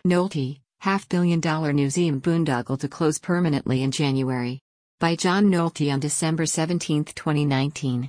Nolte, $500 million museum boondoggle to close permanently in January. By John Nolte on December 17, 2019.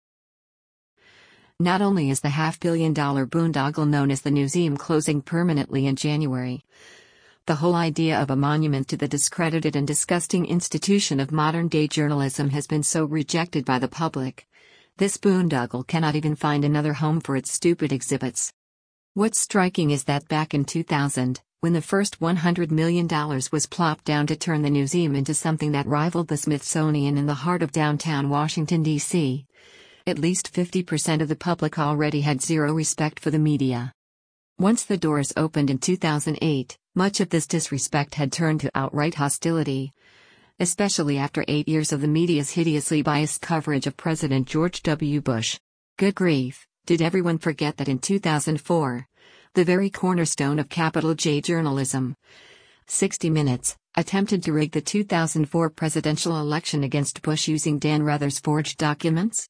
Not only is the $500 million boondoggle known as the museum closing permanently in January, the whole idea of a monument to the discredited and disgusting institution of modern-day journalism has been so rejected by the public. This boondoggle cannot even find another home for its stupid exhibits. What's striking is that back in 2000, when the first $100 million was plopped down to turn the museum into something that rivaled the Smithsonian in the heart of downtown Washington, D.C., at least 50% of the public already had zero respect for the media. Once the doors opened in 2008, much of this disrespect had turned to outright hostility, especially after 8 years of the media's hideously biased coverage of President George W. Bush. Good grief, did everyone forget that in 2004, the very cornerstone of capital J journalism, 60 Minutes, attempted to rig the 2004 presidential election against Bush using Dan Rather's forged documents?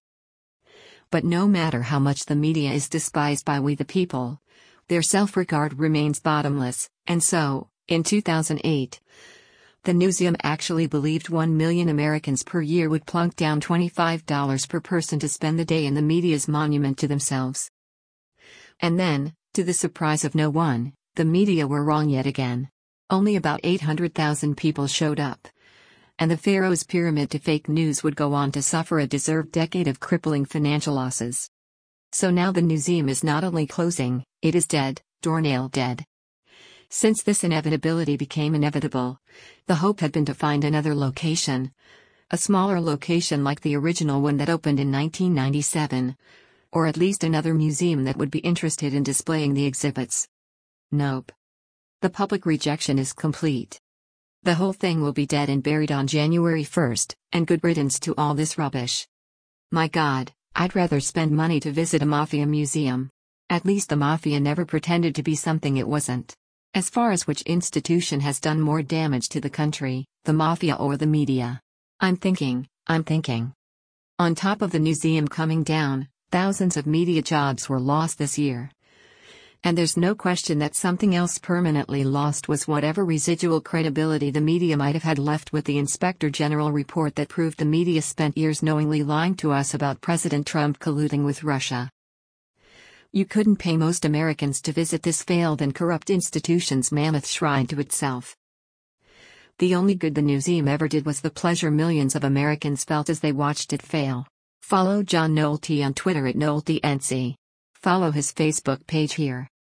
But no matter how much the media is despised by we the people, their self-regard remains bottomless, and so, in 2008, the museum actually believed 1 million Americans per year would plunk down $25 per person to spend the day in the media's monument to themselves. And then, to the surprise of no one, the media were wrong yet again. Only about 800,000 people showed up. And the Pharaoh's pyramid to fake news would go on to suffer a deserved decade of crippling financial losses. So now the museum is not only closing, it is dead, doornail dead. Since this inevitability became inevitable, the hope had been to find another location. A smaller location like the original one that opened in 1997. Or at least another museum that would be interested in displaying the exhibits. Nope. The public rejection is complete. The whole thing will be dead and buried on January 1st, and good riddance to all this rubbish. My God, I'd rather spend money to visit a mafia museum. At least the mafia never pretended to be something it wasn't. As far as which institution has done more damage to the country, the mafia or the media? I'm thinking. On top of the museum coming down, thousands of media jobs were lost this year. And there's no question that something else permanently lost was whatever residual credibility the media might have had left with the Inspector General report that proved the media spent years knowingly lying to us about President Trump colluding with Russia. You couldn't pay most Americans to visit this failed and corrupt institution's mammoth shrine to itself. The only good the museum ever did was the pleasure millions of Americans felt as they watched it fail. Follow John Nolte on Twitter @NolteNC. Follow his Facebook page here.